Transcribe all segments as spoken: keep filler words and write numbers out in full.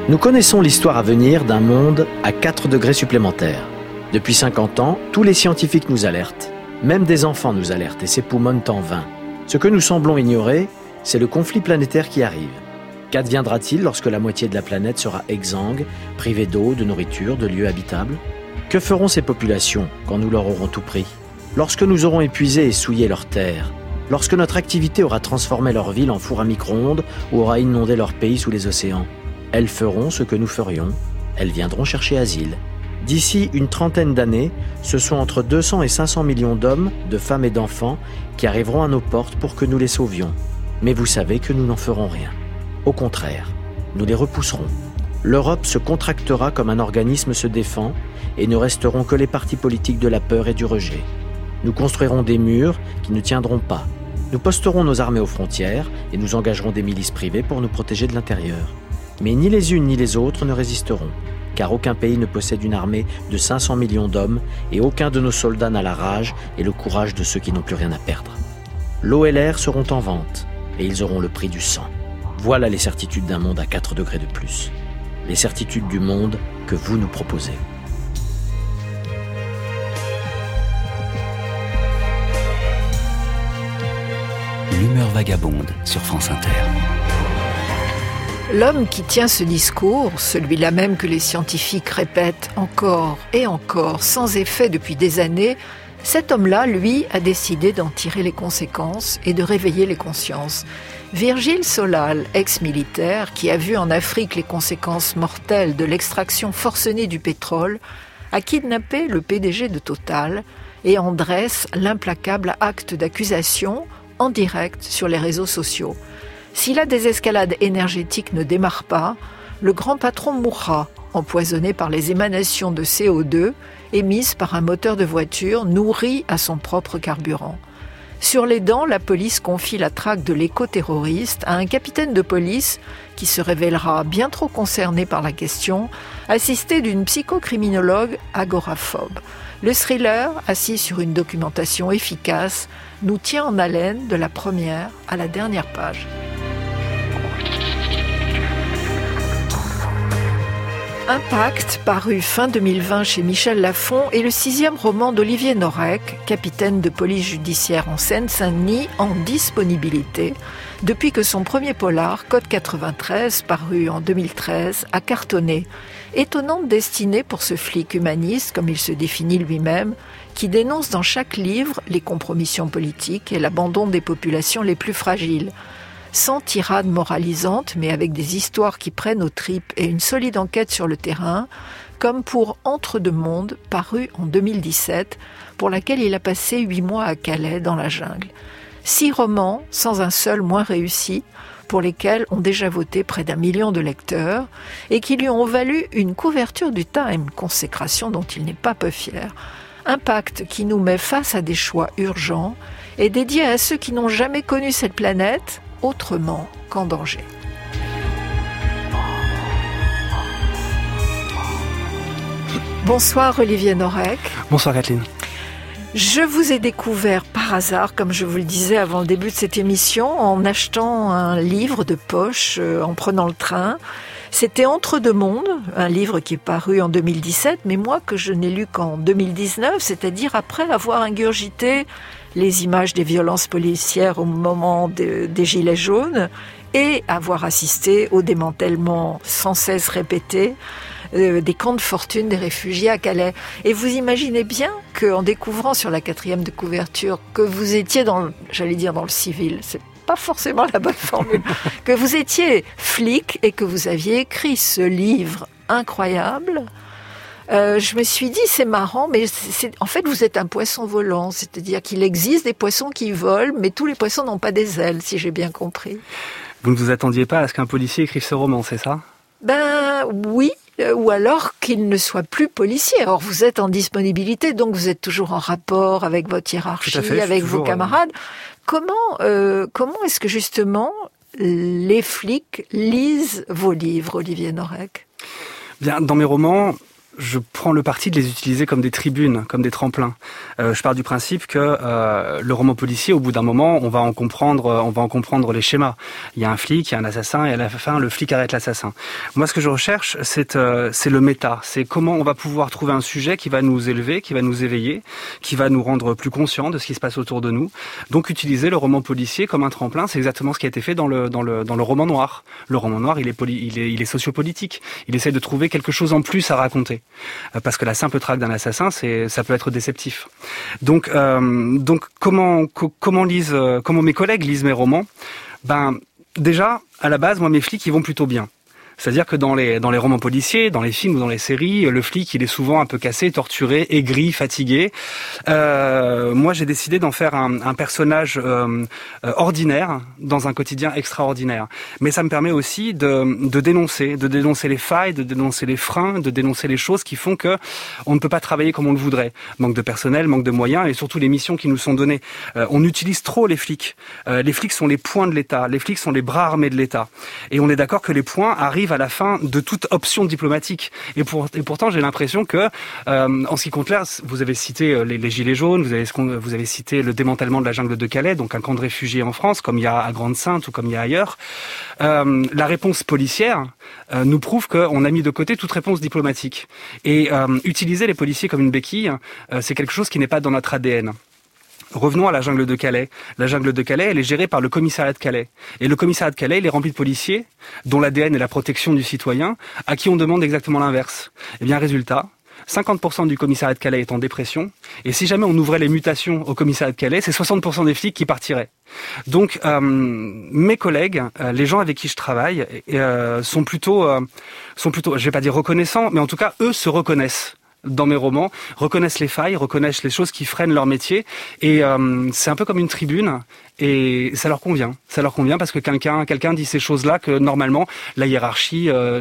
Nous connaissons l'histoire à venir d'un monde à quatre degrés supplémentaires. Depuis cinquante ans, tous les scientifiques nous alertent. Même des enfants nous alertent et s'époumonnent en vain. Ce que nous semblons ignorer, c'est le conflit planétaire qui arrive. Qu'adviendra-t-il lorsque la moitié de la planète sera exsangue, privée d'eau, de nourriture, de lieux habitables ? Que feront ces populations quand nous leur aurons tout pris ? Lorsque nous aurons épuisé et souillé leurs terres ? Lorsque notre activité aura transformé leur ville en four à micro-ondes ou aura inondé leur pays sous les océans ? Elles feront ce que nous ferions, elles viendront chercher asile. D'ici une trentaine d'années, ce sont entre deux cents et cinq cents millions d'hommes, de femmes et d'enfants qui arriveront à nos portes pour que nous les sauvions. Mais vous savez que nous n'en ferons rien. Au contraire, nous les repousserons. L'Europe se contractera comme un organisme se défend et ne resteront que les partis politiques de la peur et du rejet. Nous construirons des murs qui ne tiendront pas. Nous posterons nos armées aux frontières et nous engagerons des milices privées pour nous protéger de l'intérieur. Mais ni les unes ni les autres ne résisteront, car aucun pays ne possède une armée de cinq cents millions d'hommes et aucun de nos soldats n'a la rage et le courage de ceux qui n'ont plus rien à perdre. L'eau et l'air seront en vente et ils auront le prix du sang. Voilà les certitudes d'un monde à quatre degrés de plus. Les certitudes du monde que vous nous proposez. L'humeur vagabonde sur France Inter. L'homme qui tient ce discours, celui-là même que les scientifiques répètent encore et encore, sans effet depuis des années, cet homme-là, lui, a décidé d'en tirer les conséquences et de réveiller les consciences. Virgile Solal, ex-militaire, qui a vu en Afrique les conséquences mortelles de l'extraction forcenée du pétrole, a kidnappé le P D G de Total et en dresse l'implacable acte d'accusation en direct sur les réseaux sociaux. Si la désescalade énergétique ne démarre pas, le grand patron mourra, empoisonné par les émanations de C O deux émises par un moteur de voiture nourri à son propre carburant. Sur les dents, la police confie la traque de l'éco-terroriste à un capitaine de police qui se révélera bien trop concerné par la question, assisté d'une psychocriminologue agoraphobe. Le thriller, assis sur une documentation efficace, nous tient en haleine de la première à la dernière page. Impact, paru fin deux mille vingt chez Michel Lafon, est le sixième roman d'Olivier Norek, capitaine de police judiciaire en Seine-Saint-Denis, en disponibilité, depuis que son premier polar, Code quatre-vingt-treize, paru en deux mille treize, a cartonné. Étonnante destinée pour ce flic humaniste, comme il se définit lui-même, qui dénonce dans chaque livre les compromissions politiques et l'abandon des populations les plus fragiles. Sans tirade moralisante, mais avec des histoires qui prennent aux tripes et une solide enquête sur le terrain, comme pour Entre deux mondes, paru en deux mille dix-sept, pour laquelle il a passé huit mois à Calais, dans la jungle. Six romans, sans un seul moins réussi, pour lesquels ont déjà voté près d'un million de lecteurs, et qui lui ont valu une couverture du Time, consécration dont il n'est pas peu fier. Impact qui nous met face à des choix urgents, et dédié à ceux qui n'ont jamais connu cette planète, autrement qu'en danger. Bonsoir Olivier Norek. Bonsoir Kathleen. Je vous ai découvert par hasard, comme je vous le disais avant le début de cette émission, en achetant un livre de poche, euh, en prenant le train. C'était Entre deux mondes, un livre qui est paru en deux mille dix-sept, mais moi que je n'ai lu qu'en deux mille dix-neuf, c'est-à-dire après avoir ingurgité les images des violences policières au moment de, des Gilets jaunes et avoir assisté au démantèlement sans cesse répété euh, des camps de fortune des réfugiés à Calais. Et vous imaginez bien qu'en découvrant sur la quatrième de couverture que vous étiez dans, le, j'allais dire dans le civil, c'est pas forcément la bonne formule, que vous étiez flic et que vous aviez écrit ce livre incroyable. Euh, je me suis dit, c'est marrant, mais c'est, c'est, en fait, vous êtes un poisson volant. C'est-à-dire qu'il existe des poissons qui volent, mais tous les poissons n'ont pas des ailes, si j'ai bien compris. Vous ne vous attendiez pas à ce qu'un policier écrive ce roman, c'est ça ? Ben oui, euh, ou alors qu'il ne soit plus policier. Or, vous êtes en disponibilité, donc vous êtes toujours en rapport avec votre hiérarchie, fait, avec toujours, vos camarades. Euh... Comment, euh, comment est-ce que justement les flics lisent vos livres, Olivier Norek ? Bien, dans mes romans, je prends le parti de les utiliser comme des tribunes, comme des tremplins. Euh, je pars du principe que euh, le roman policier, au bout d'un moment, on va en comprendre, on va en comprendre les schémas. Il y a un flic, il y a un assassin, et à la fin, le flic arrête l'assassin. Moi, ce que je recherche, c'est euh, c'est le méta. C'est comment on va pouvoir trouver un sujet qui va nous élever, qui va nous éveiller, qui va nous rendre plus conscients de ce qui se passe autour de nous. Donc, utiliser le roman policier comme un tremplin, c'est exactement ce qui a été fait dans le dans le dans le roman noir. Le roman noir, il est poli, il est il est sociopolitique. Il essaie de trouver quelque chose en plus à raconter, euh, parce que la simple traque d'un assassin, c'est ça peut être déceptif. Donc euh, donc comment co- comment lisent euh, comment mes collègues lisent mes romans? Ben déjà à la base, moi mes flics ils vont plutôt bien. C'est-à-dire que dans les dans les romans policiers, dans les films ou dans les séries, le flic il est souvent un peu cassé, torturé, aigri, fatigué. Euh, moi j'ai décidé d'en faire un, un personnage euh, euh, ordinaire dans un quotidien extraordinaire. Mais ça me permet aussi de, de dénoncer, de dénoncer les failles, de dénoncer les freins, de dénoncer les choses qui font que on ne peut pas travailler comme on le voudrait. Manque de personnel, manque de moyens et surtout les missions qui nous sont données. Euh, on utilise trop les flics. Euh, les flics sont les poings de l'État. Les flics sont les bras armés de l'État. Et on est d'accord que les poings arrivent à la fin de toute option diplomatique. Et, pour, et pourtant, j'ai l'impression que, euh, en ce qui compte là, vous avez cité les, les Gilets jaunes, vous avez, vous avez cité le démantèlement de la jungle de Calais, donc un camp de réfugiés en France, comme il y a à Grande-Synthe ou comme il y a ailleurs. Euh, la réponse policière euh, nous prouve qu'on a mis de côté toute réponse diplomatique. Et euh, utiliser les policiers comme une béquille, euh, c'est quelque chose qui n'est pas dans notre A D N. Revenons à la jungle de Calais. La jungle de Calais, elle est gérée par le commissariat de Calais. Et le commissariat de Calais, il est rempli de policiers, dont l'A D N est la protection du citoyen, à qui on demande exactement l'inverse. Eh bien, résultat, cinquante pour cent du commissariat de Calais est en dépression, et si jamais on ouvrait les mutations au commissariat de Calais, c'est soixante pour cent des flics qui partiraient. Donc, euh, mes collègues, euh, les gens avec qui je travaille, euh, sont plutôt, euh, sont plutôt, je vais pas dire reconnaissants, mais en tout cas, eux se reconnaissent dans mes romans, reconnaissent les failles, reconnaissent les choses qui freinent leur métier, et euh, c'est un peu comme une tribune, et ça leur convient. Ça leur convient parce que quelqu'un quelqu'un dit ces choses-là que normalement la hiérarchie euh,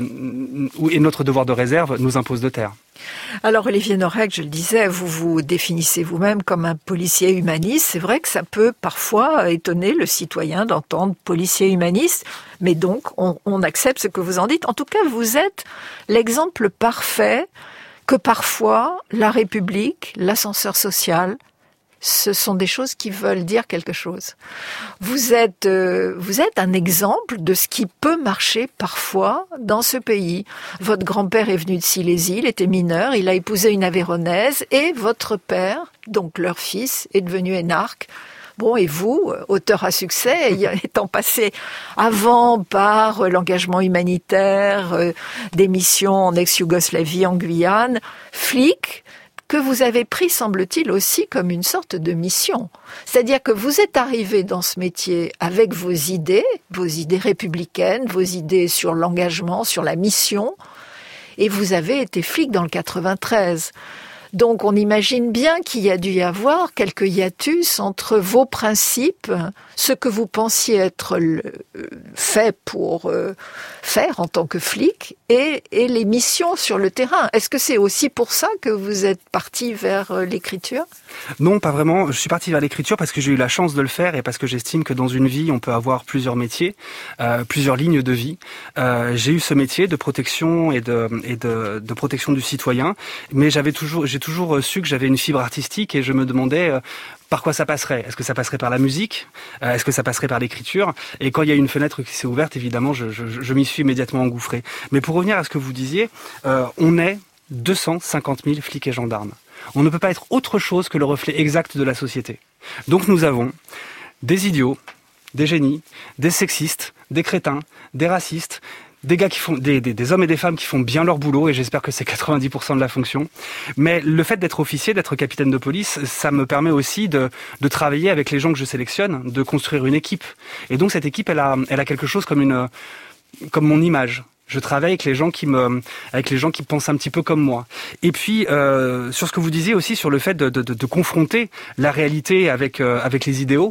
et notre devoir de réserve nous impose de taire. Alors Olivier Norek, je le disais, vous vous définissez vous-même comme un policier humaniste. C'est vrai que ça peut parfois étonner le citoyen d'entendre policier humaniste, mais donc on, on accepte ce que vous en dites. En tout cas, vous êtes l'exemple parfait que parfois la République, l'ascenseur social, ce sont des choses qui veulent dire quelque chose. Vous êtes, euh, vous êtes un exemple de ce qui peut marcher parfois dans ce pays. Votre grand-père est venu de Silésie, il était mineur, il a épousé une Aveyronnaise, et votre père, donc leur fils, est devenu énarque. Bon, et vous, auteur à succès, étant passé avant par l'engagement humanitaire, euh, des missions en ex-Yougoslavie, en Guyane, flic, que vous avez pris, semble-t-il, aussi comme une sorte de mission. C'est-à-dire que vous êtes arrivé dans ce métier avec vos idées, vos idées républicaines, vos idées sur l'engagement, sur la mission, et vous avez été flic dans le quatre-vingt-treize. Donc on imagine bien qu'il y a dû y avoir quelques hiatus entre vos principes, ce que vous pensiez être le, fait pour euh, faire en tant que flic, et, et les missions sur le terrain. Est-ce que c'est aussi pour ça que vous êtes parti vers euh, l'écriture ? Non, pas vraiment. Je suis parti vers l'écriture parce que j'ai eu la chance de le faire et parce que j'estime que dans une vie, on peut avoir plusieurs métiers, euh, plusieurs lignes de vie. Euh, j'ai eu ce métier de protection et de, et de, de protection du citoyen, mais j'avais toujours, j'ai toujours su que j'avais une fibre artistique et je me demandais euh, par quoi ça passerait. Est-ce que ça passerait par la musique ? euh, Est-ce que ça passerait par l'écriture ? Et quand il y a une fenêtre qui s'est ouverte, évidemment, je, je, je m'y suis immédiatement engouffré. Mais pour revenir à ce que vous disiez, euh, on est deux cent cinquante mille flics et gendarmes. On ne peut pas être autre chose que le reflet exact de la société. Donc nous avons des idiots, des génies, des sexistes, des crétins, des racistes, des gars qui font, des, des, des hommes et des femmes qui font bien leur boulot, et j'espère que c'est quatre-vingt-dix pour cent de la fonction. Mais le fait d'être officier, d'être capitaine de police, ça me permet aussi de, de travailler avec les gens que je sélectionne, de construire une équipe. Et donc cette équipe, elle a, elle a quelque chose comme une, comme mon image. Je travaille avec les gens qui me, avec les gens qui pensent un petit peu comme moi. Et puis euh, sur ce que vous disiez aussi sur le fait de, de, de, de confronter la réalité avec euh, avec les idéaux.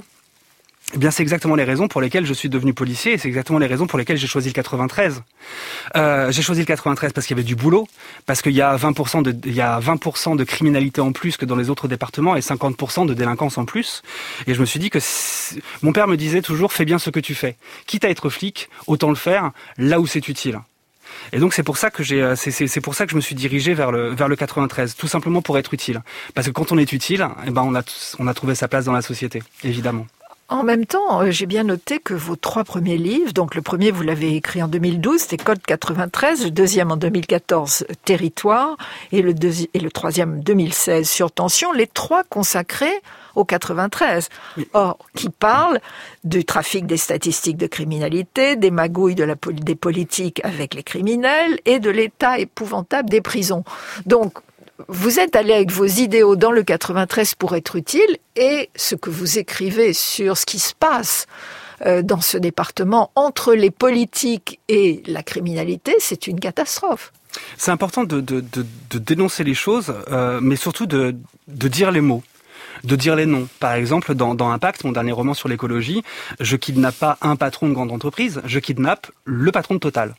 Eh bien, c'est exactement les raisons pour lesquelles je suis devenu policier, et c'est exactement les raisons pour lesquelles j'ai choisi le quatre-vingt-treize. Euh, j'ai choisi le quatre-vingt-treize parce qu'il y avait du boulot, parce qu'il y a vingt pour cent de, il y a vingt pour cent de criminalité en plus que dans les autres départements et cinquante pour cent de délinquance en plus. Et je me suis dit que si... mon père me disait toujours, fais bien ce que tu fais. Quitte à être flic, autant le faire là où c'est utile. Et donc c'est pour ça que j'ai, c'est, c'est, c'est pour ça que je me suis dirigé vers le vers le quatre-vingt-treize, tout simplement pour être utile. Parce que quand on est utile, eh ben on a on a trouvé sa place dans la société, évidemment. En même temps, j'ai bien noté que vos trois premiers livres, donc le premier vous l'avez écrit en deux mille douze, c'était Code quatre-vingt-treize, le deuxième en deux mille quatorze, Territoire, et le, deuxi- et le troisième deux mille seize, Surtension, les trois consacrés au quatre-vingt-treize. Oui. Or, qui parle du trafic des statistiques de criminalité, des magouilles de la, des politiques avec les criminels et de l'état épouvantable des prisons. Donc, vous êtes allé avec vos idéaux dans le quatre-vingt-treize pour être utile, et ce que vous écrivez sur ce qui se passe euh, dans ce département entre les politiques et la criminalité, c'est une catastrophe. C'est important de, de, de, de dénoncer les choses, euh, mais surtout de, de dire les mots. De dire les noms. Par exemple, dans, dans Impact, mon dernier roman sur l'écologie, je kidnappe pas un patron de grande entreprise, je kidnappe le patron de Total.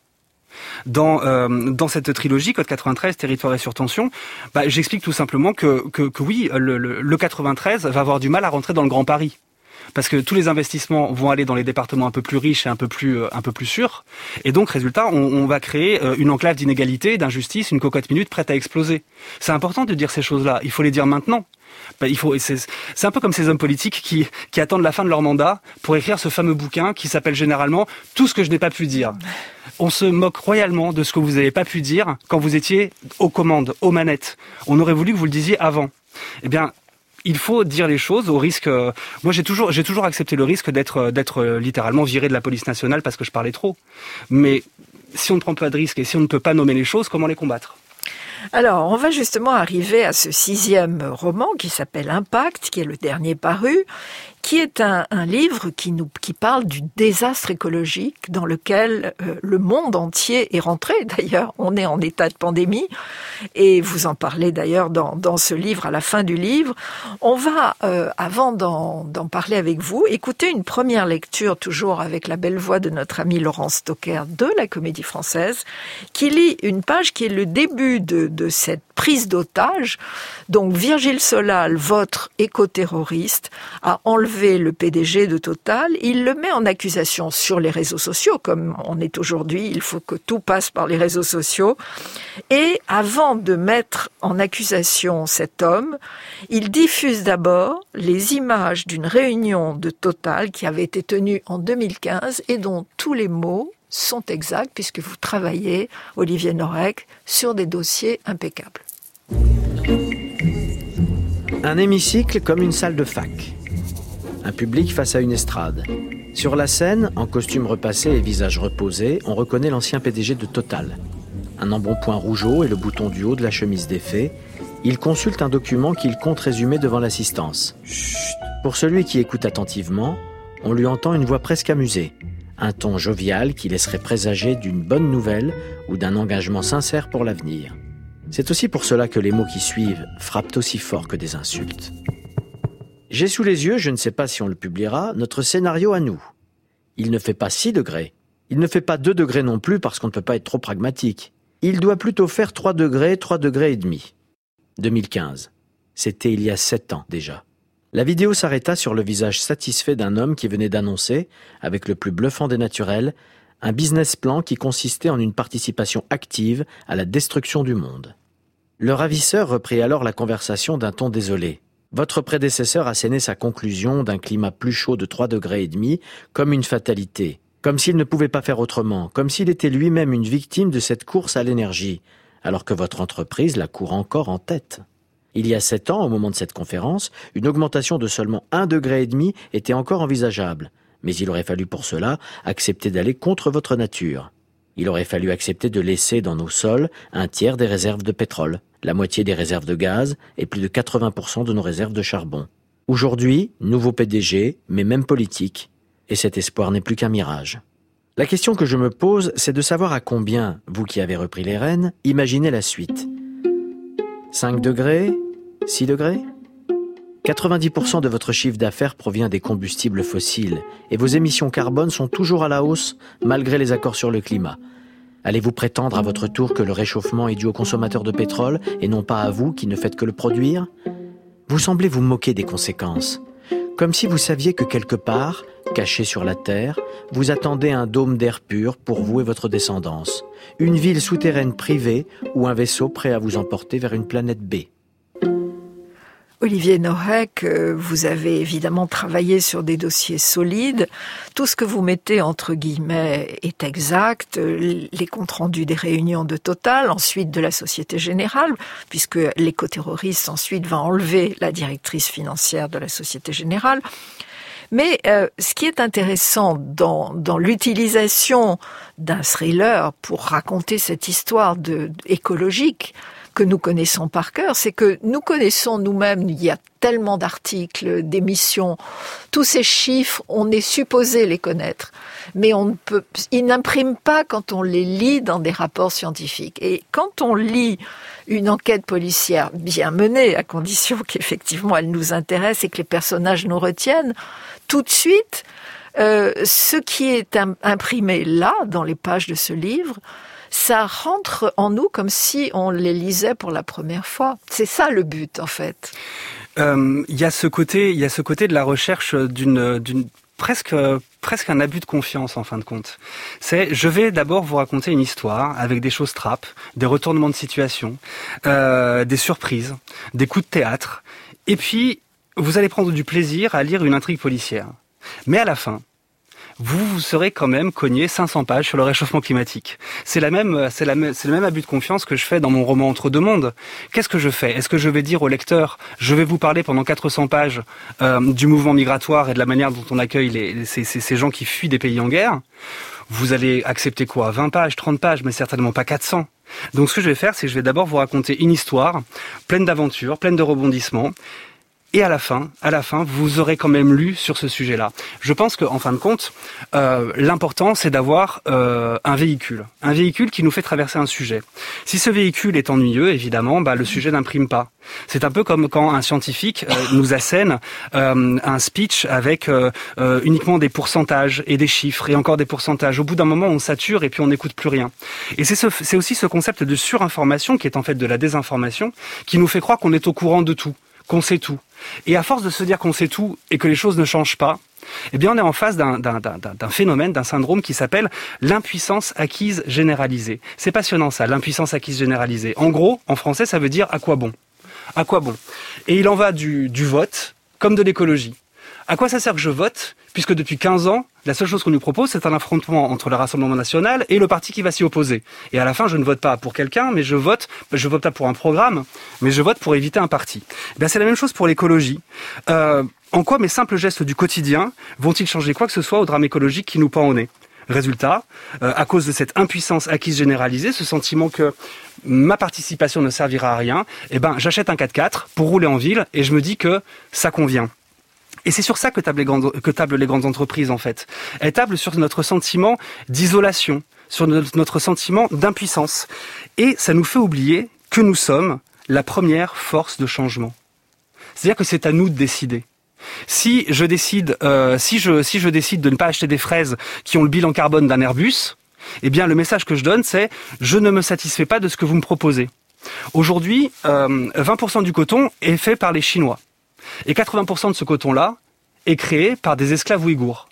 Dans euh, dans cette trilogie, Code quatre-vingt-treize, Territoire et Surtension, bah, j'explique tout simplement que que, que oui, le, le, le quatre-vingt-treize va avoir du mal à rentrer dans le Grand Paris. Parce que tous les investissements vont aller dans les départements un peu plus riches et un peu plus un peu plus sûrs, et donc résultat, on, on va créer une enclave d'inégalité, d'injustice, une cocotte minute prête à exploser. C'est important de dire ces choses-là. Il faut les dire maintenant. Ben, il faut. C'est, c'est un peu comme ces hommes politiques qui qui attendent la fin de leur mandat pour écrire ce fameux bouquin qui s'appelle généralement Tout ce que je n'ai pas pu dire. On se moque royalement de ce que vous n'avez pas pu dire quand vous étiez aux commandes, aux manettes. On aurait voulu que vous le disiez avant. Eh bien. Il faut dire les choses au risque. Euh, moi, j'ai toujours, j'ai toujours accepté le risque d'être, d'être euh, littéralement viré de la police nationale parce que je parlais trop. Mais si on ne prend pas de risque et si on ne peut pas nommer les choses, comment les combattre ? Alors, on va justement arriver à ce sixième roman qui s'appelle Impact, qui est le dernier paru, qui est un, un livre qui nous qui parle du désastre écologique dans lequel euh, le monde entier est rentré. D'ailleurs, on est en état de pandémie, et vous en parlez d'ailleurs dans, dans ce livre, à la fin du livre. On va, euh, avant d'en, d'en parler avec vous, écouter une première lecture, toujours avec la belle voix de notre ami Laurence Stocker de la Comédie Française, qui lit une page qui est le début de, de cette prise d'otage. Donc Virgile Solal, votre éco-terroriste, a enlevé le P D G de Total. Il le met en accusation sur les réseaux sociaux, comme on est aujourd'hui, il faut que tout passe par les réseaux sociaux. Et avant de mettre en accusation cet homme, il diffuse d'abord les images d'une réunion de Total qui avait été tenue en deux mille quinze et dont tous les mots sont exacts puisque vous travaillez, Olivier Norek, sur des dossiers impeccables. Un hémicycle comme une salle de fac. Un public face à une estrade. Sur la scène, en costume repassé et visage reposé, on reconnaît l'ancien P D G de Total. Un embonpoint rougeau et le bouton du haut de la chemise défait, il consulte un document qu'il compte résumer devant l'assistance. Chut. Pour celui qui écoute attentivement, on lui entend une voix presque amusée. Un ton jovial qui laisserait présager d'une bonne nouvelle ou d'un engagement sincère pour l'avenir. C'est aussi pour cela que les mots qui suivent frappent aussi fort que des insultes. J'ai sous les yeux, je ne sais pas si on le publiera, notre scénario à nous. Il ne fait pas six degrés. Il ne fait pas deux degrés non plus parce qu'on ne peut pas être trop pragmatique. Il doit plutôt faire trois degrés, trois degrés et demi. deux mille quinze. C'était il y a sept ans déjà. La vidéo s'arrêta sur le visage satisfait d'un homme qui venait d'annoncer, avec le plus bluffant des naturels, un business plan qui consistait en une participation active à la destruction du monde. Le ravisseur reprit alors la conversation d'un ton désolé. Votre prédécesseur assénait sa conclusion d'un climat plus chaud de trois degrés et demi comme une fatalité, comme s'il ne pouvait pas faire autrement, comme s'il était lui-même une victime de cette course à l'énergie, alors que votre entreprise la court encore en tête. Il y a sept ans, au moment de cette conférence, une augmentation de seulement un degré et demi était encore envisageable. Mais il aurait fallu pour cela accepter d'aller contre votre nature. Il aurait fallu accepter de laisser dans nos sols un tiers des réserves de pétrole, la moitié des réserves de gaz et plus de quatre-vingts pour cent de nos réserves de charbon. Aujourd'hui, nouveau P D G, mais même politique, et cet espoir n'est plus qu'un mirage. La question que je me pose, c'est de savoir à combien, vous qui avez repris les rênes, imaginez la suite. cinq degrés ? six degrés ? quatre-vingt-dix pour cent de votre chiffre d'affaires provient des combustibles fossiles et vos émissions carbone sont toujours à la hausse malgré les accords sur le climat. Allez-vous prétendre à votre tour que le réchauffement est dû aux consommateurs de pétrole et non pas à vous qui ne faites que le produire ? Vous semblez vous moquer des conséquences, comme si vous saviez que quelque part, Caché sur la Terre, vous attendez un dôme d'air pur pour vous et votre descendance. Une ville souterraine privée ou un vaisseau prêt à vous emporter vers une planète B. Olivier Norek, vous avez évidemment travaillé sur des dossiers solides. Tout ce que vous mettez entre guillemets est exact. Les comptes rendus des réunions de Total, ensuite de la Société Générale, puisque l'écoterroriste ensuite va enlever la directrice financière de la Société Générale. Mais euh, ce qui est intéressant dans, dans l'utilisation d'un thriller pour raconter cette histoire de, écologique que nous connaissons par cœur, c'est que nous connaissons nous-mêmes, il y a tellement d'articles, d'émissions, tous ces chiffres, on est supposé les connaître, mais on ne peut, ils n'impriment pas quand on les lit dans des rapports scientifiques. Et quand on lit une enquête policière bien menée, à condition qu'effectivement elle nous intéresse et que les personnages nous retiennent, tout de suite, euh, ce qui est imprimé là, dans les pages de ce livre, ça rentre en nous comme si on les lisait pour la première fois. C'est ça le but, en fait. Euh, il y a ce côté, il y a ce côté de la recherche d'une, d'une presque, presque un abus de confiance en fin de compte. C'est, je vais d'abord vous raconter une histoire avec des choses trappes, des retournements de situation, euh, des surprises, des coups de théâtre, et puis vous allez prendre du plaisir à lire une intrigue policière. Mais à la fin, vous, vous serez quand même cogné cinq cents pages sur le réchauffement climatique. C'est la même, c'est la même, c'est le même abus de confiance que je fais dans mon roman Entre deux mondes. Qu'est-ce que je fais? Est-ce que je vais dire au lecteur, je vais vous parler pendant quatre cents pages euh, du mouvement migratoire et de la manière dont on accueille les, ces, ces, ces gens qui fuient des pays en guerre? Vous allez accepter quoi? vingt pages, trente pages, mais certainement pas quatre cents. Donc ce que je vais faire, c'est que je vais d'abord vous raconter une histoire pleine d'aventures, pleine de rebondissements. Et à la fin, à la fin, vous aurez quand même lu sur ce sujet-là. Je pense qu'en fin de compte, euh, l'important, c'est d'avoir euh, un véhicule. Un véhicule qui nous fait traverser un sujet. Si ce véhicule est ennuyeux, évidemment, bah, le sujet n'imprime pas. C'est un peu comme quand un scientifique euh, nous assène euh, un speech avec euh, euh, uniquement des pourcentages et des chiffres et encore des pourcentages. Au bout d'un moment, on sature et puis on n'écoute plus rien. Et c'est, ce, c'est aussi ce concept de surinformation, qui est en fait de la désinformation, qui nous fait croire qu'on est au courant de tout, qu'on sait tout. Et à force de se dire qu'on sait tout et que les choses ne changent pas, eh bien on est en face d'un, d'un, d'un, d'un phénomène, d'un syndrome qui s'appelle l'impuissance acquise généralisée. C'est passionnant ça, l'impuissance acquise généralisée. En gros, en français, ça veut dire à quoi bon? À quoi bon? Et il en va du, du vote comme de l'écologie. À quoi ça sert que je vote, puisque depuis quinze ans, la seule chose qu'on nous propose, c'est un affrontement entre le Rassemblement national et le parti qui va s'y opposer. Et à la fin, je ne vote pas pour quelqu'un, mais je vote, je vote pas pour un programme, mais je vote pour éviter un parti. Eh bien, c'est la même chose pour l'écologie. Euh, en quoi mes simples gestes du quotidien vont-ils changer quoi que ce soit au drame écologique qui nous pend au nez? Résultat, euh, à cause de cette impuissance acquise généralisée, ce sentiment que ma participation ne servira à rien, eh ben, j'achète un quatre-quatre pour rouler en ville et je me dis que ça convient. Et c'est sur ça que tablent les grandes, que tablent les grandes entreprises, en fait. Elles tablent sur notre sentiment d'isolation, sur notre, notre sentiment d'impuissance. Et ça nous fait oublier que nous sommes la première force de changement. C'est-à-dire que c'est à nous de décider. Si je décide, euh, si je, si je décide de ne pas acheter des fraises qui ont le bilan carbone d'un Airbus, eh bien, le message que je donne, c'est « je ne me satisfais pas de ce que vous me proposez ». Aujourd'hui, euh, vingt pour cent du coton est fait par les Chinois. Et quatre-vingts pour cent de ce coton-là est créé par des esclaves ouïghours.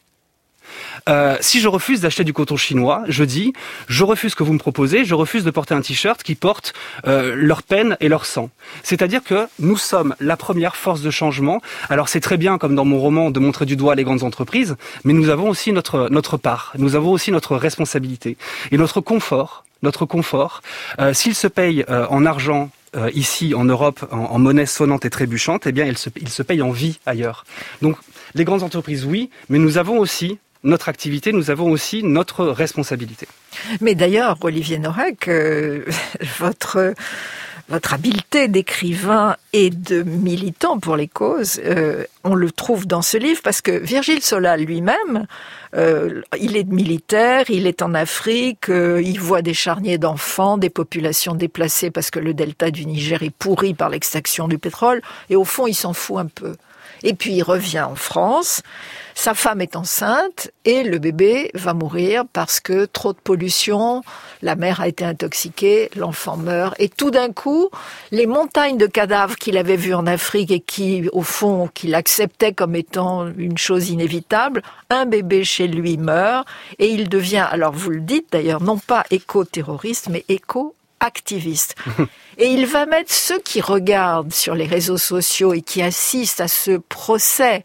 Euh, si je refuse d'acheter du coton chinois, je dis, je refuse que vous me proposez, je refuse de porter un t-shirt qui porte euh, leur peine et leur sang. C'est-à-dire que nous sommes la première force de changement. Alors c'est très bien, comme dans mon roman, de montrer du doigt les grandes entreprises, mais nous avons aussi notre, notre part, nous avons aussi notre responsabilité. Et notre confort, notre confort, euh, s'il se paye euh, en argent, Euh, ici en Europe en, en monnaie sonnante et trébuchante, eh bien il se, il se paye en vie ailleurs. Donc les grandes entreprises, oui, mais nous avons aussi notre activité, nous avons aussi notre responsabilité. Mais d'ailleurs, Olivier Norek, euh, votre votre habileté d'écrivain et de militant pour les causes, euh, on le trouve dans ce livre parce que Virgile Solal lui-même, euh, il est militaire, il est en Afrique, euh, il voit des charniers d'enfants, des populations déplacées parce que le delta du Niger est pourri par l'extraction du pétrole, et au fond, il s'en fout un peu. Et puis il revient en France, sa femme est enceinte et le bébé va mourir parce que trop de pollution, la mère a été intoxiquée, l'enfant meurt. Et tout d'un coup, les montagnes de cadavres qu'il avait vues en Afrique et qui, au fond, qu'il acceptait comme étant une chose inévitable, un bébé chez lui meurt et il devient, alors vous le dites d'ailleurs, non pas éco-terroriste, mais éco-activiste. Et il va mettre ceux qui regardent sur les réseaux sociaux et qui assistent à ce procès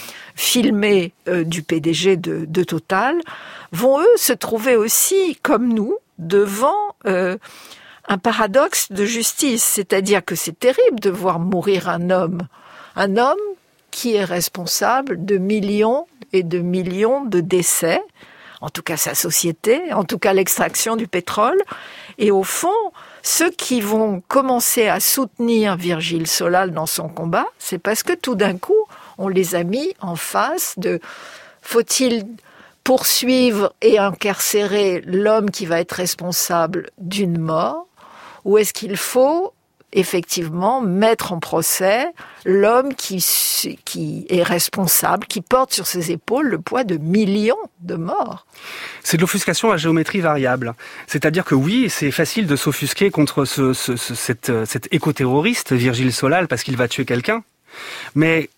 filmé euh, du P D G de, de Total, vont eux se trouver aussi, comme nous, devant euh, un paradoxe de justice. C'est-à-dire que c'est terrible de voir mourir un homme. Un homme qui est responsable de millions et de millions de décès, en tout cas sa société, en tout cas l'extraction du pétrole. Et au fond, ceux qui vont commencer à soutenir Virgile Solal dans son combat, c'est parce que tout d'un coup, on les a mis en face de faut-il poursuivre et incarcérer l'homme qui va être responsable d'une mort, ou est-ce qu'il faut effectivement mettre en procès l'homme qui, qui est responsable, qui porte sur ses épaules le poids de millions de morts. C'est de l'offuscation à géométrie variable. C'est-à-dire que oui, c'est facile de s'offusquer contre ce, ce, ce, cet, cet éco-terroriste, Virgile Solal, parce qu'il va tuer quelqu'un. Mais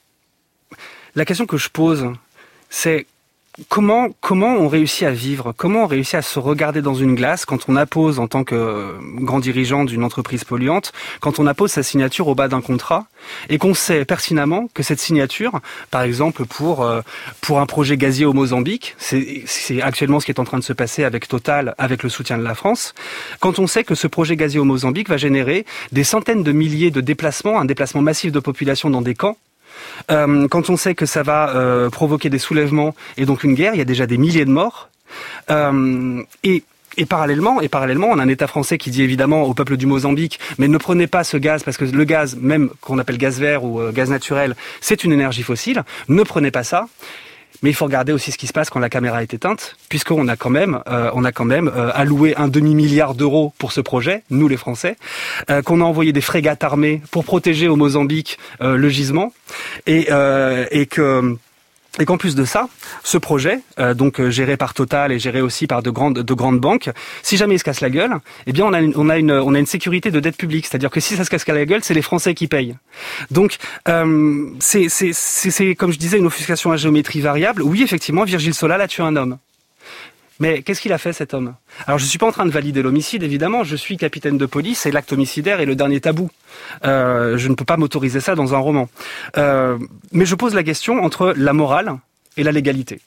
la question que je pose, c'est Comment, comment on réussit à vivre? Comment on réussit à se regarder dans une glace quand on appose, en tant que grand dirigeant d'une entreprise polluante, quand on appose sa signature au bas d'un contrat et qu'on sait pertinemment que cette signature, par exemple pour euh, pour un projet gazier au Mozambique, c'est, c'est actuellement ce qui est en train de se passer avec Total, avec le soutien de la France, quand on sait que ce projet gazier au Mozambique va générer des centaines de milliers de déplacements, un déplacement massif de population dans des camps, Euh, quand on sait que ça va euh, provoquer des soulèvements et donc une guerre, il y a déjà des milliers de morts. Euh, et, et parallèlement, et parallèlement, on a un État français qui dit évidemment au peuple du Mozambique, mais ne prenez pas ce gaz parce que le gaz, même qu'on appelle gaz vert ou euh, gaz naturel, c'est une énergie fossile. Ne prenez pas ça. Mais il faut regarder aussi ce qui se passe quand la caméra est éteinte, puisqu'on a quand même, euh, on a quand même euh, alloué un demi-milliard d'euros pour ce projet, nous les Français, euh, qu'on a envoyé des frégates armées pour protéger au Mozambique euh, le gisement, et, euh, et que et qu'en plus de ça, ce projet, euh, donc euh, géré par Total et géré aussi par de grandes de grandes banques, si jamais il se casse la gueule, eh bien on a une, on a une on a une sécurité de dette publique, c'est-à-dire que si ça se casse la gueule, c'est les Français qui payent. Donc euh, c'est c'est c'est c'est comme je disais une offuscation à géométrie variable. Oui, effectivement, Virgile Solal a tué un homme. Mais qu'est-ce qu'il a fait, cet homme? Alors, je suis pas en train de valider l'homicide, évidemment. Je suis capitaine de police et l'acte homicidaire est le dernier tabou. Euh, je ne peux pas m'autoriser ça dans un roman. Euh, mais je pose la question entre la morale et la légalité.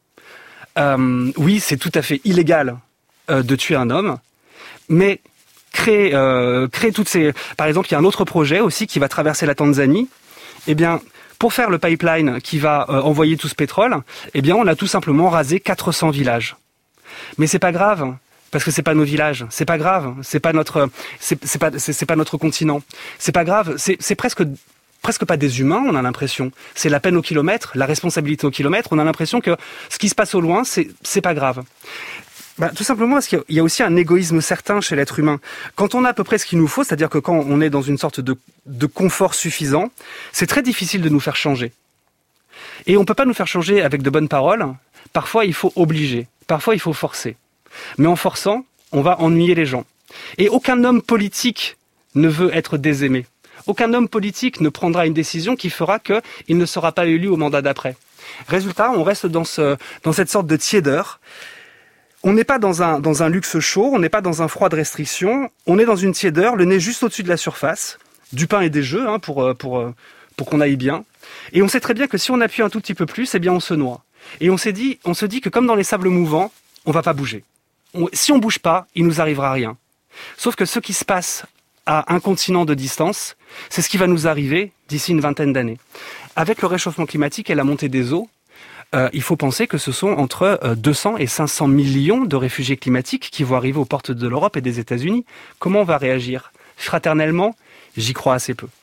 Euh, oui, c'est tout à fait illégal euh, de tuer un homme, mais créer, euh, créer toutes ces... Par exemple, il y a un autre projet aussi qui va traverser la Tanzanie. Eh bien... Pour faire le pipeline qui va euh, envoyer tout ce pétrole, eh bien, on a tout simplement rasé quatre cents villages. Mais c'est pas grave, parce que c'est pas nos villages. C'est pas grave, c'est pas notre, c'est, c'est pas, c'est, c'est pas notre continent. C'est pas grave, c'est, c'est presque, presque pas des humains. On a l'impression. C'est la peine au kilomètre, la responsabilité au kilomètre. On a l'impression que ce qui se passe au loin, c'est, c'est pas grave. Bah, tout simplement parce qu'il y a aussi un égoïsme certain chez l'être humain. Quand on a à peu près ce qu'il nous faut, c'est-à-dire que quand on est dans une sorte de, de confort suffisant, c'est très difficile de nous faire changer. Et on peut pas nous faire changer avec de bonnes paroles. Parfois, il faut obliger. Parfois, il faut forcer. Mais en forçant, on va ennuyer les gens. Et aucun homme politique ne veut être désaimé. Aucun homme politique ne prendra une décision qui fera qu'il ne sera pas élu au mandat d'après. Résultat, on reste dans, ce, dans cette sorte de tiédeur. On n'est pas dans un, dans un luxe chaud, on n'est pas dans un froid de restriction, on est dans une tiédeur, le nez juste au-dessus de la surface, du pain et des jeux, hein, pour, pour, pour qu'on aille bien. Et on sait très bien que si on appuie un tout petit peu plus, eh bien on se noie. Et on s'est dit, on se dit que comme dans les sables mouvants, on va pas bouger. On, si on bouge pas, il nous arrivera rien. Sauf que ce qui se passe à un continent de distance, c'est ce qui va nous arriver d'ici une vingtaine d'années. Avec le réchauffement climatique et la montée des eaux, Euh, il faut penser que ce sont entre euh, deux cents et cinq cents millions de réfugiés climatiques qui vont arriver aux portes de l'Europe et des États-Unis. Comment on va réagir? Fraternellement, j'y crois assez peu.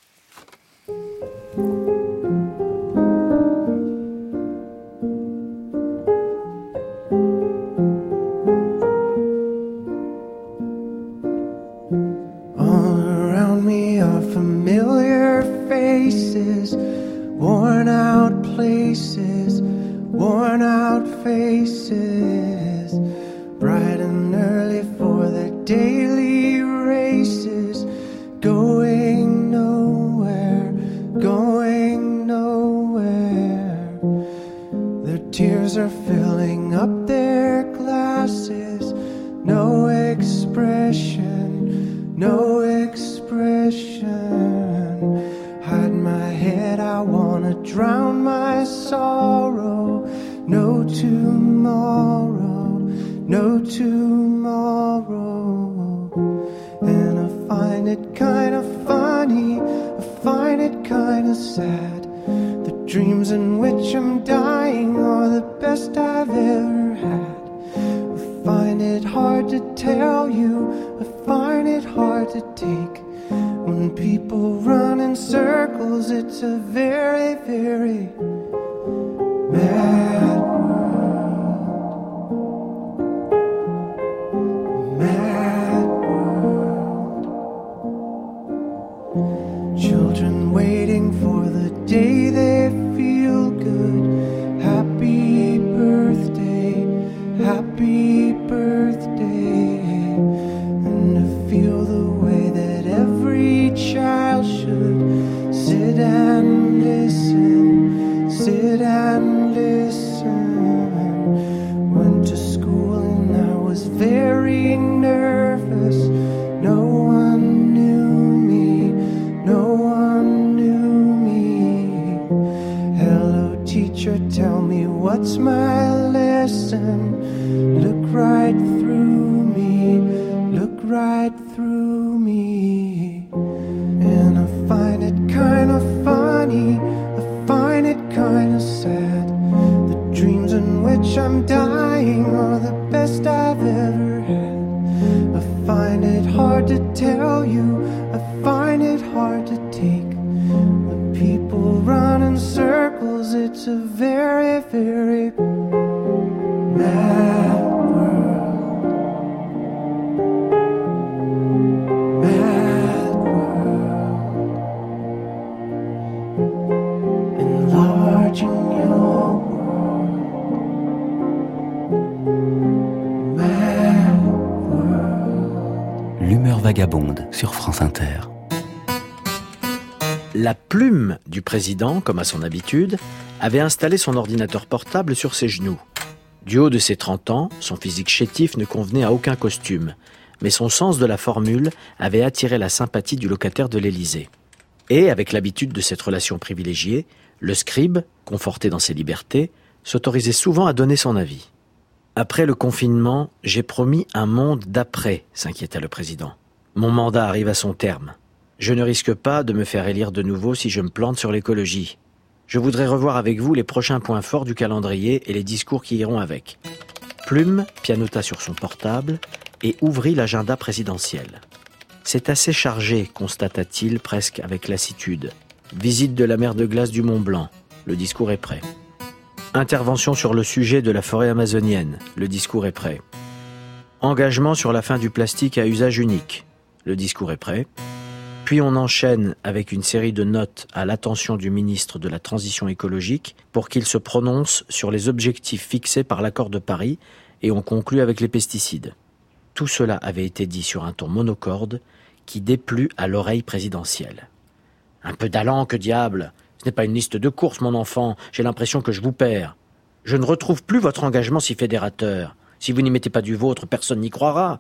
All around me are familiar faces, worn out no expression, no expression. Hide my head, I wanna drown my sorrow. No tomorrow, no tomorrow. And I find it kinda funny, I find it kinda sad. The dreams in which I'm dying are the best I've ever had. I find it hard to tell you, I find it hard to take. When people run in circles, it's a very, very mad world. Mad world. Children waiting for the day they feel good. Happy birthday, happy birthday. And to feel the way that every child should sit and listen, sit and listen. Went to school and I was very nervous. No one knew me, no one knew me. Hello teacher, tell me what's my lesson. Look right through me, look right through me. And I find it kind of funny, I find it kind of sad. The dreams in which I'm dying are the best I've ever had. I find it hard to tell you, I find it hard to take. When people run in circles, it's a very, very mad world. Mad world. Enlarging your world. Mad world. L'humeur vagabonde sur France Inter. La plume du président, comme à son habitude, avait installé son ordinateur portable sur ses genoux. Du haut de ses trente ans, son physique chétif ne convenait à aucun costume, mais son sens de la formule avait attiré la sympathie du locataire de l'Élysée. Et, avec l'habitude de cette relation privilégiée, le scribe, conforté dans ses libertés, s'autorisait souvent à donner son avis. Après le confinement, j'ai promis un monde d'après, s'inquiétait le président. Mon mandat arrive à son terme. Je ne risque pas de me faire élire de nouveau si je me plante sur l'écologie. Je voudrais revoir avec vous les prochains points forts du calendrier et les discours qui iront avec. Plume pianota sur son portable et ouvrit l'agenda présidentiel. C'est assez chargé, constata-t-il presque avec lassitude. Visite de la mer de glace du Mont Blanc. Le discours est prêt. Intervention sur le sujet de la forêt amazonienne. Le discours est prêt. Engagement sur la fin du plastique à usage unique. Le discours est prêt. Puis on enchaîne avec une série de notes à l'attention du ministre de la Transition écologique pour qu'il se prononce sur les objectifs fixés par l'accord de Paris et on conclut avec les pesticides. Tout cela avait été dit sur un ton monocorde qui déplut à l'oreille présidentielle. « Un peu d'allant, que diable ! Ce n'est pas une liste de courses, mon enfant, j'ai l'impression que je vous perds. Je ne retrouve plus votre engagement si fédérateur. Si vous n'y mettez pas du vôtre, personne n'y croira.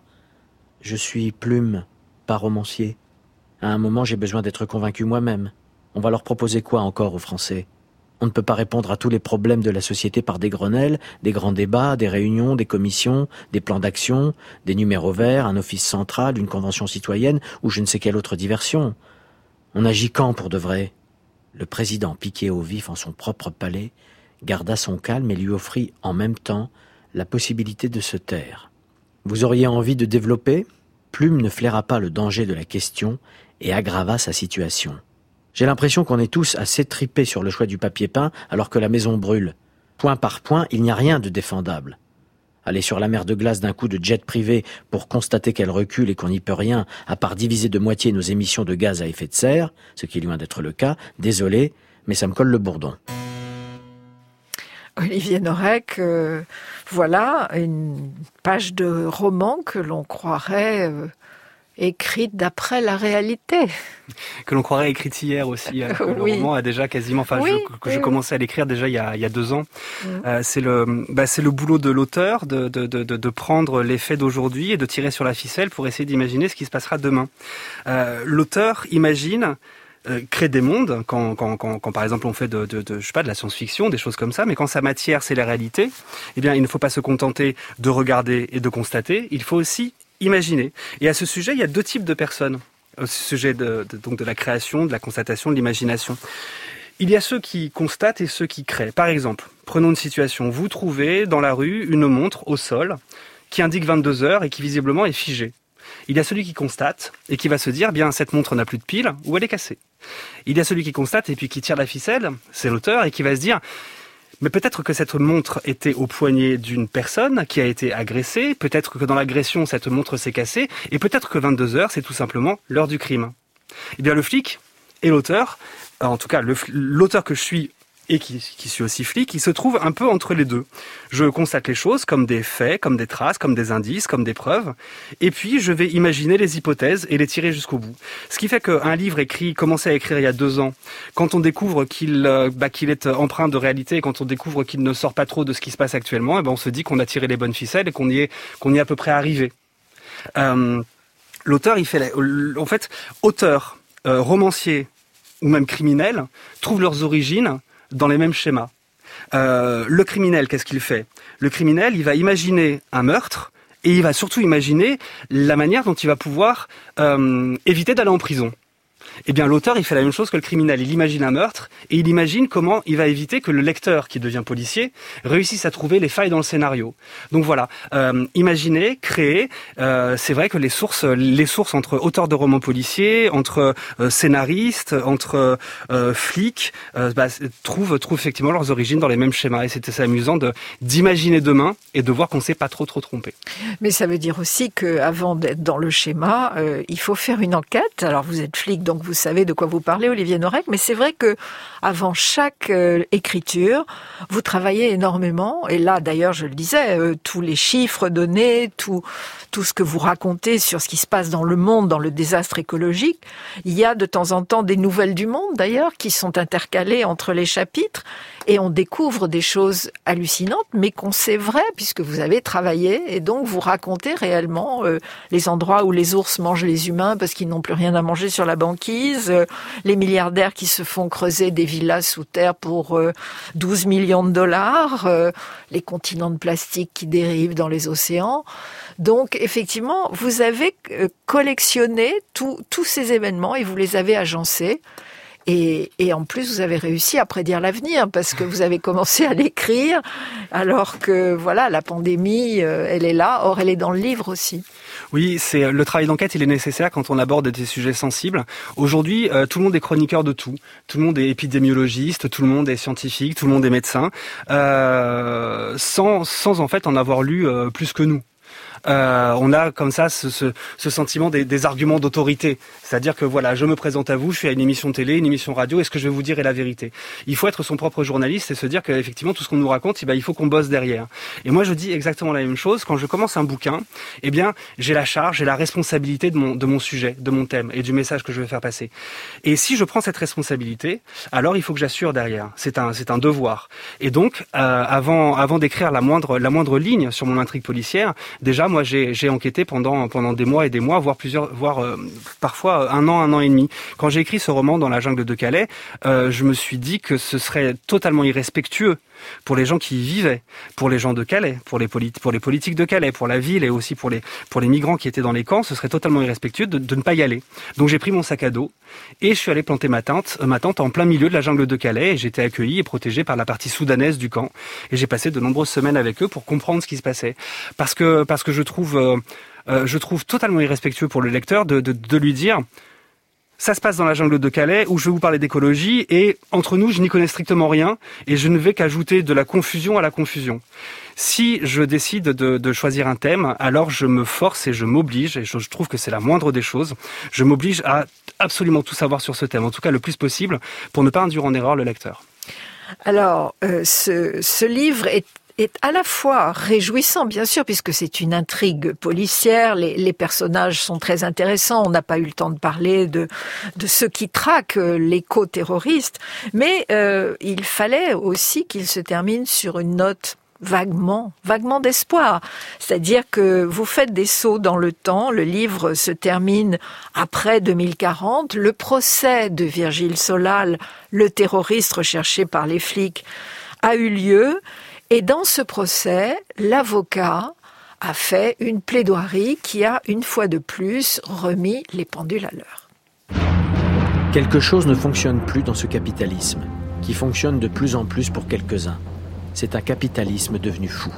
Je suis plume, pas romancier. À un moment, j'ai besoin d'être convaincu moi-même. On va leur proposer quoi encore aux Français ? On ne peut pas répondre à tous les problèmes de la société par des Grenelles, des grands débats, des réunions, des commissions, des plans d'action, des numéros verts, un office central, une convention citoyenne ou je ne sais quelle autre diversion. On agit quand pour de vrai ? Le président, piqué au vif en son propre palais, garda son calme et lui offrit en même temps la possibilité de se taire. Vous auriez envie de développer ? Plume ne flaira pas le danger de la question et aggrava sa situation. J'ai l'impression qu'on est tous assez tripés sur le choix du papier peint alors que la maison brûle. Point par point, il n'y a rien de défendable. Aller sur la mer de glace d'un coup de jet privé pour constater qu'elle recule et qu'on n'y peut rien, à part diviser de moitié nos émissions de gaz à effet de serre, ce qui est loin d'être le cas, désolé, mais ça me colle le bourdon. Olivier Norek, euh, voilà une page de roman que l'on croirait euh, écrite d'après la réalité. Que l'on croirait écrite hier aussi. Euh, que oui. Le roman a déjà quasiment, enfin, oui, je, que oui. je commençais à l'écrire déjà il y a, il y a deux ans. Mm. Euh, c'est le, bah, c'est le boulot de l'auteur de, de, de, de, de prendre les faits d'aujourd'hui et de tirer sur la ficelle pour essayer d'imaginer ce qui se passera demain. Euh, l'auteur imagine, euh, crée des mondes quand, quand, quand, quand par exemple on fait de, de, de, je sais pas, de la science-fiction, des choses comme ça, mais quand sa matière c'est la réalité, eh bien il ne faut pas se contenter de regarder et de constater, il faut aussi imaginer. Et à ce sujet, il y a deux types de personnes. Au sujet de, de, donc de la création, de la constatation, de l'imagination. Il y a ceux qui constatent et ceux qui créent. Par exemple, prenons une situation. Vous trouvez dans la rue une montre au sol qui indique vingt-deux heures et qui visiblement est figée. Il y a celui qui constate et qui va se dire, bien, cette montre n'a plus de pile ou elle est cassée. Il y a celui qui constate et puis qui tire la ficelle, c'est l'auteur, et qui va se dire, mais peut-être que cette montre était au poignet d'une personne qui a été agressée, peut-être que dans l'agression, cette montre s'est cassée, et peut-être que vingt-deux heures, c'est tout simplement l'heure du crime. Eh bien, le flic et l'auteur, en tout cas, le, l'auteur que je suis et qui, qui suis aussi flic, il se trouve un peu entre les deux. Je constate les choses comme des faits, comme des traces, comme des indices, comme des preuves, et puis je vais imaginer les hypothèses et les tirer jusqu'au bout. Ce qui fait qu'un livre écrit, commencé à écrire il y a deux ans, quand on découvre qu'il, bah, qu'il est empreint de réalité, et quand on découvre qu'il ne sort pas trop de ce qui se passe actuellement, et ben on se dit qu'on a tiré les bonnes ficelles et qu'on y est, qu'on y est à peu près arrivé. Euh, l'auteur, il fait, en fait, auteur, euh, romancier ou même criminel, trouvent leurs origines dans les mêmes schémas. Euh, le criminel, qu'est-ce qu'il fait ? Le criminel, il va imaginer un meurtre et il va surtout imaginer la manière dont il va pouvoir euh, éviter d'aller en prison. Eh bien, l'auteur, il fait la même chose que le criminel. Il imagine un meurtre et il imagine comment il va éviter que le lecteur, qui devient policier, réussisse à trouver les failles dans le scénario. Donc voilà, euh, imaginer, créer. Euh, c'est vrai que les sources, les sources entre auteurs de romans policiers, entre euh, scénaristes, entre euh, flics, euh, bah, trouvent, trouvent effectivement leurs origines dans les mêmes schémas. Et c'était assez amusant de d'imaginer demain et de voir qu'on s'est pas trop trop trompé. Mais ça veut dire aussi qu'avant d'être dans le schéma, euh, il faut faire une enquête. Alors vous êtes flic, donc vous savez de quoi vous parlez, Olivier Norek, mais c'est vrai que avant chaque euh, écriture, vous travaillez énormément. Et là, d'ailleurs, je le disais, euh, tous les chiffres donnés, tout tout ce que vous racontez sur ce qui se passe dans le monde, dans le désastre écologique, il y a de temps en temps des nouvelles du monde, d'ailleurs, qui sont intercalées entre les chapitres, et on découvre des choses hallucinantes, mais qu'on sait vrai, puisque vous avez travaillé, et donc vous racontez réellement euh, les endroits où les ours mangent les humains parce qu'ils n'ont plus rien à manger sur la banquise, euh, les milliardaires qui se font creuser des villas sous terre pour euh, douze millions de dollars, euh, les continents de plastique qui dérivent dans les océans. Donc, effectivement, vous avez euh, collectionné tous ces événements et vous les avez agencés. Et, et en plus, vous avez réussi à prédire l'avenir parce que vous avez commencé à l'écrire alors que, voilà, la pandémie, euh, elle est là. Or, elle est dans le livre aussi. Oui, c'est le travail d'enquête, il est nécessaire quand on aborde des sujets sensibles. Aujourd'hui, euh, tout le monde est chroniqueur de tout. Tout le monde est épidémiologiste, tout le monde est scientifique, tout le monde est médecin, euh, sans, sans en fait en avoir lu euh, plus que nous. Euh, on a comme ça ce, ce, ce sentiment des, des arguments d'autorité, c'est-à-dire que voilà, je me présente à vous, je suis à une émission télé, une émission radio, et ce que je vais vous dire est la vérité. Il faut être son propre journaliste et se dire qu'effectivement tout ce qu'on nous raconte, eh ben, il faut qu'on bosse derrière. Et moi je dis exactement la même chose quand je commence un bouquin. Eh bien, j'ai la charge, j'ai la responsabilité de mon de mon sujet, de mon thème et du message que je vais faire passer. Et si je prends cette responsabilité, alors il faut que j'assure derrière. C'est un c'est un devoir. Et donc euh, avant avant d'écrire la moindre la moindre ligne sur mon intrigue policière, déjà moi, j'ai, j'ai enquêté pendant pendant des mois et des mois, voire plusieurs, voire euh, parfois un an, un an et demi. Quand j'ai écrit ce roman dans la jungle de Calais, euh, je me suis dit que ce serait totalement irrespectueux pour les gens qui y vivaient, pour les gens de Calais, pour les polit- pour les politiques de Calais, pour la ville et aussi pour les pour les migrants qui étaient dans les camps. Ce serait totalement irrespectueux de, de ne pas y aller. Donc j'ai pris mon sac à dos et je suis allé planter ma tente, ma tente en plein milieu de la jungle de Calais. Et j'étais accueilli et protégé par la partie soudanaise du camp. Et j'ai passé de nombreuses semaines avec eux pour comprendre ce qui se passait, parce que parce que je trouve euh, euh, je trouve totalement irrespectueux pour le lecteur de de, de lui dire: ça se passe dans la jungle de Calais où je vais vous parler d'écologie et entre nous, je n'y connais strictement rien et je ne vais qu'ajouter de la confusion à la confusion. Si je décide de, de choisir un thème, alors je me force et je m'oblige, et je, je trouve que c'est la moindre des choses, je m'oblige à absolument tout savoir sur ce thème, en tout cas le plus possible, pour ne pas induire en erreur le lecteur. Alors, euh, ce, ce livre est est à la fois réjouissant, bien sûr, puisque c'est une intrigue policière, les, les personnages sont très intéressants, on n'a pas eu le temps de parler de, de ceux qui traquent les co-terroristes, mais euh, il fallait aussi qu'il se termine sur une note vaguement, vaguement d'espoir. C'est-à-dire que vous faites des sauts dans le temps, le livre se termine après deux mille quarante, le procès de Virgile Solal, le terroriste recherché par les flics, a eu lieu, et dans ce procès, l'avocat a fait une plaidoirie qui a, une fois de plus, remis les pendules à l'heure. Quelque chose ne fonctionne plus dans ce capitalisme, qui fonctionne de plus en plus pour quelques-uns. C'est un capitalisme devenu fou.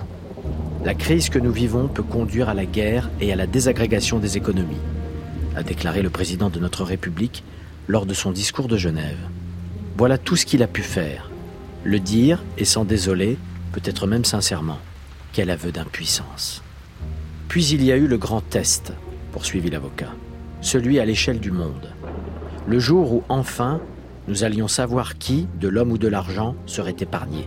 La crise que nous vivons peut conduire à la guerre et à la désagrégation des économies, a déclaré le président de notre République lors de son discours de Genève. Voilà tout ce qu'il a pu faire. Le dire et s'en désoler, peut-être même sincèrement. Quel aveu d'impuissance. Puis il y a eu le grand test, poursuivit l'avocat, celui à l'échelle du monde. Le jour où, enfin, nous allions savoir qui, de l'homme ou de l'argent, serait épargné.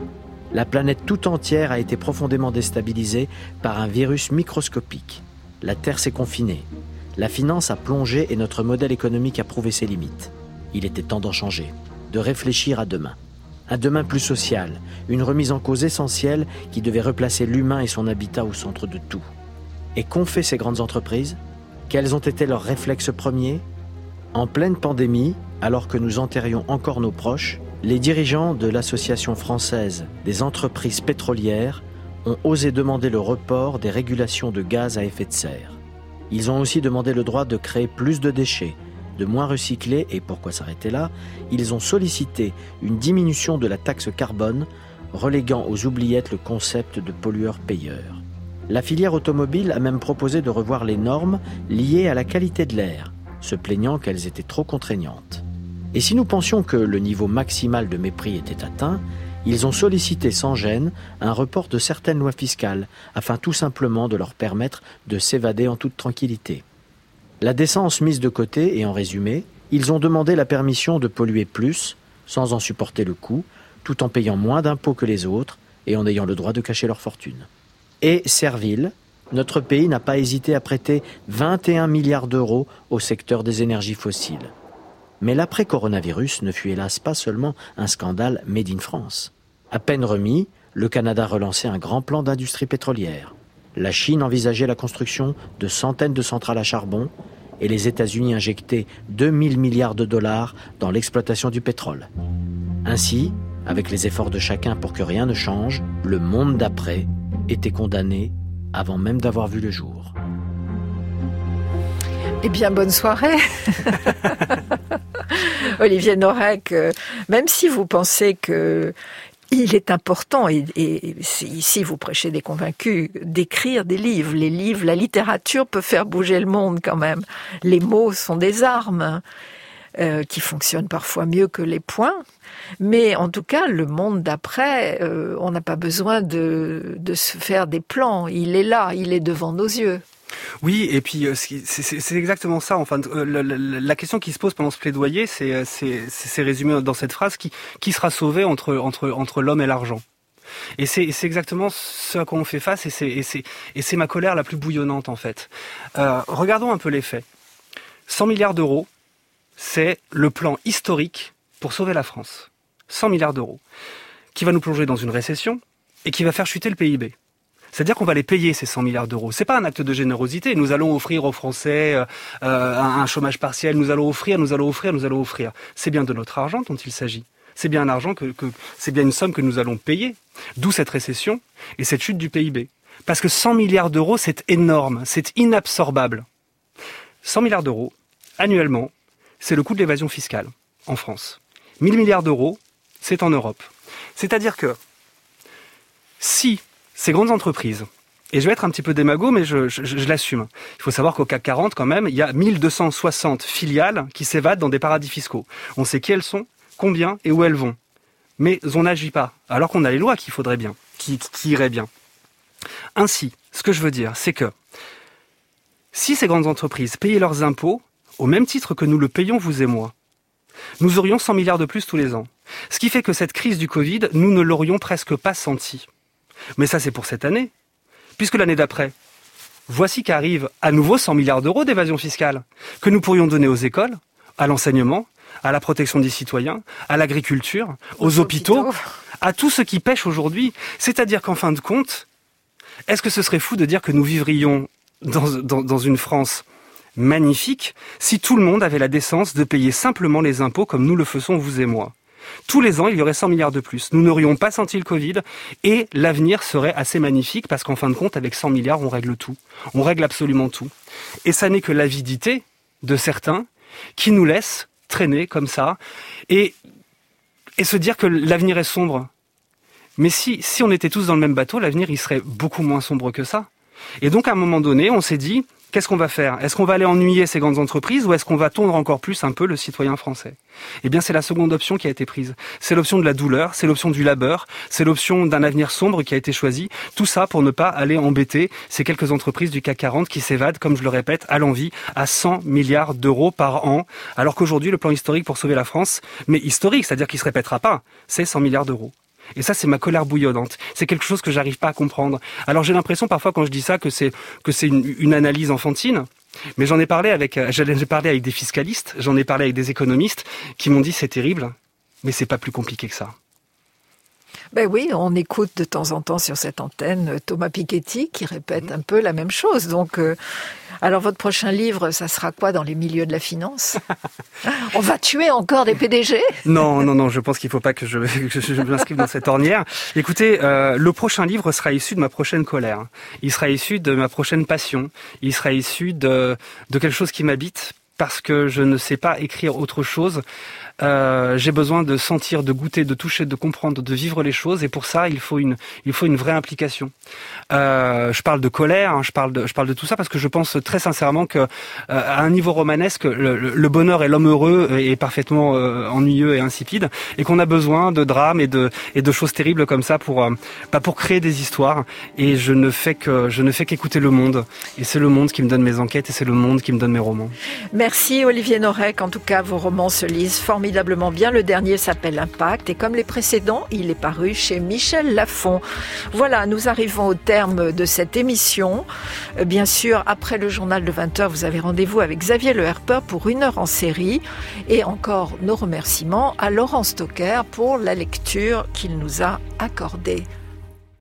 La planète tout entière a été profondément déstabilisée par un virus microscopique. La Terre s'est confinée. La finance a plongé et notre modèle économique a prouvé ses limites. Il était temps d'en changer, de réfléchir à demain. Un demain plus social, une remise en cause essentielle qui devait replacer l'humain et son habitat au centre de tout. Et qu'ont fait ces grandes entreprises ? Quels ont été leurs réflexes premiers ? En pleine pandémie, alors que nous enterrions encore nos proches, les dirigeants de l'Association française des entreprises pétrolières ont osé demander le report des régulations de gaz à effet de serre. Ils ont aussi demandé le droit de créer plus de déchets, de moins recycler, et pourquoi s'arrêter là ? Ils ont sollicité une diminution de la taxe carbone, reléguant aux oubliettes le concept de pollueur-payeur. La filière automobile a même proposé de revoir les normes liées à la qualité de l'air, se plaignant qu'elles étaient trop contraignantes. Et si nous pensions que le niveau maximal de mépris était atteint, ils ont sollicité sans gêne un report de certaines lois fiscales, afin tout simplement de leur permettre de s'évader en toute tranquillité. La décence mise de côté, et en résumé, ils ont demandé la permission de polluer plus, sans en supporter le coût, tout en payant moins d'impôts que les autres, et en ayant le droit de cacher leur fortune. Et servile, notre pays n'a pas hésité à prêter vingt et un milliards d'euros au secteur des énergies fossiles. Mais l'après-coronavirus ne fut hélas pas seulement un scandale made in France. À peine remis, le Canada relançait un grand plan d'industrie pétrolière. La Chine envisageait la construction de centaines de centrales à charbon et les États-Unis injectaient deux mille milliards de dollars dans l'exploitation du pétrole. Ainsi, avec les efforts de chacun pour que rien ne change, le monde d'après était condamné avant même d'avoir vu le jour. Eh bien, bonne soirée. Olivier Norek, euh, même si vous pensez que il est important, et, et ici vous prêchez des convaincus, d'écrire des livres. Les livres, la littérature peut faire bouger le monde quand même. Les mots sont des armes euh, qui fonctionnent parfois mieux que les poings. Mais en tout cas, le monde d'après, euh, on n'a pas besoin de, de se faire des plans. Il est là, il est devant nos yeux. Oui, et puis c'est, c'est, c'est exactement ça. Enfin, la, la, la question qui se pose pendant ce plaidoyer, c'est, c'est, c'est résumé dans cette phrase qui, qui sera sauvé entre, entre, entre l'homme et l'argent. Et c'est, c'est exactement ce à quoi on fait face, et c'est, et c'est, et c'est ma colère la plus bouillonnante en fait. Euh, regardons un peu les faits. cent milliards d'euros, c'est le plan historique pour sauver la France. cent milliards d'euros, qui va nous plonger dans une récession et qui va faire chuter le P I B. C'est-à-dire qu'on va les payer, ces cent milliards d'euros. C'est pas un acte de générosité. Nous allons offrir aux Français euh, un, un chômage partiel. Nous allons offrir, nous allons offrir, nous allons offrir. C'est bien de notre argent dont il s'agit. C'est bien un argent que, que c'est bien une somme que nous allons payer. D'où cette récession et cette chute du P I B. Parce que cent milliards d'euros, c'est énorme, c'est inabsorbable. cent milliards d'euros, annuellement, c'est le coût de l'évasion fiscale en France. mille milliards d'euros, c'est en Europe. C'est-à-dire que si ces grandes entreprises, et je vais être un petit peu démago, mais je, je, je l'assume. Il faut savoir qu'au C A C quarante, quand même, il y a mille deux cent soixante filiales qui s'évadent dans des paradis fiscaux. On sait qui elles sont, combien et où elles vont. Mais on n'agit pas, alors qu'on a les lois qu'il faudrait bien, qui, qui iraient bien. Ainsi, ce que je veux dire, c'est que si ces grandes entreprises payaient leurs impôts, au même titre que nous le payons, vous et moi, nous aurions cent milliards de plus tous les ans. Ce qui fait que cette crise du Covid, nous ne l'aurions presque pas sentie. Mais ça, c'est pour cette année. Puisque l'année d'après, voici qu'arrive à nouveau cent milliards d'euros d'évasion fiscale que nous pourrions donner aux écoles, à l'enseignement, à la protection des citoyens, à l'agriculture, aux, aux hôpitaux, hôpitaux, à tous ceux qui pêchent aujourd'hui. C'est-à-dire qu'en fin de compte, est-ce que ce serait fou de dire que nous vivrions dans, dans, dans une France magnifique si tout le monde avait la décence de payer simplement les impôts comme nous le faisons vous et moi? Tous les ans, il y aurait cent milliards de plus. Nous n'aurions pas senti le Covid et l'avenir serait assez magnifique parce qu'en fin de compte, avec cent milliards, on règle tout. On règle absolument tout. Et ça n'est que l'avidité de certains qui nous laissent traîner comme ça et, et se dire que l'avenir est sombre. Mais si, si on était tous dans le même bateau, l'avenir, il serait beaucoup moins sombre que ça. Et donc, à un moment donné, on s'est dit, qu'est-ce qu'on va faire? Est-ce qu'on va aller ennuyer ces grandes entreprises ou est-ce qu'on va tondre encore plus un peu le citoyen français? Eh bien, c'est la seconde option qui a été prise. C'est l'option de la douleur, c'est l'option du labeur, c'est l'option d'un avenir sombre qui a été choisi. Tout ça pour ne pas aller embêter ces quelques entreprises du C A C quarante qui s'évadent, comme je le répète, à l'envi, à cent milliards d'euros par an. Alors qu'aujourd'hui, le plan historique pour sauver la France, mais historique, c'est-à-dire qu'il ne se répétera pas, c'est cent milliards d'euros. Et ça, c'est ma colère bouillonnante. C'est quelque chose que j'arrive pas à comprendre. Alors j'ai l'impression parfois quand je dis ça que c'est que c'est une, une analyse enfantine. Mais j'en ai parlé avec j'ai parlé avec des fiscalistes, j'en ai parlé avec des économistes qui m'ont dit c'est terrible, mais c'est pas plus compliqué que ça. Ben oui, on écoute de temps en temps sur cette antenne Thomas Piketty qui répète un peu la même chose. Donc, euh, alors votre prochain livre, ça sera quoi dans les milieux de la finance? On va tuer encore des P D G? Non, non, non, je pense qu'il ne faut pas que je, que je m'inscrive dans cette ornière. Écoutez, euh, le prochain livre sera issu de ma prochaine colère. Il sera issu de ma prochaine passion. Il sera issu de, de quelque chose qui m'habite parce que je ne sais pas écrire autre chose. Euh, j'ai besoin de sentir, de goûter, de toucher, de comprendre, de vivre les choses, et pour ça, il faut une, il faut une vraie implication. Euh, je parle de colère, hein, je parle de, je parle de tout ça parce que je pense très sincèrement que, euh, à un niveau romanesque, le, le bonheur et l'homme heureux est parfaitement euh, ennuyeux et insipide, et qu'on a besoin de drames et de, et de choses terribles comme ça pour, euh, bah, pour créer des histoires. Et je ne fais que, je ne fais qu'écouter le monde, et c'est le monde qui me donne mes enquêtes, et c'est le monde qui me donne mes romans. Merci Olivier Norek. En tout cas, vos romans se lisent formidablement. Formidablement bien. Le dernier s'appelle Impact et comme les précédents, il est paru chez Michel Lafon. Voilà, nous arrivons au terme de cette émission. Bien sûr, après le journal de vingt heures, vous avez rendez-vous avec Xavier Le Herper pour une heure en série. Et encore nos remerciements à Laurent Stocker pour la lecture qu'il nous a accordée.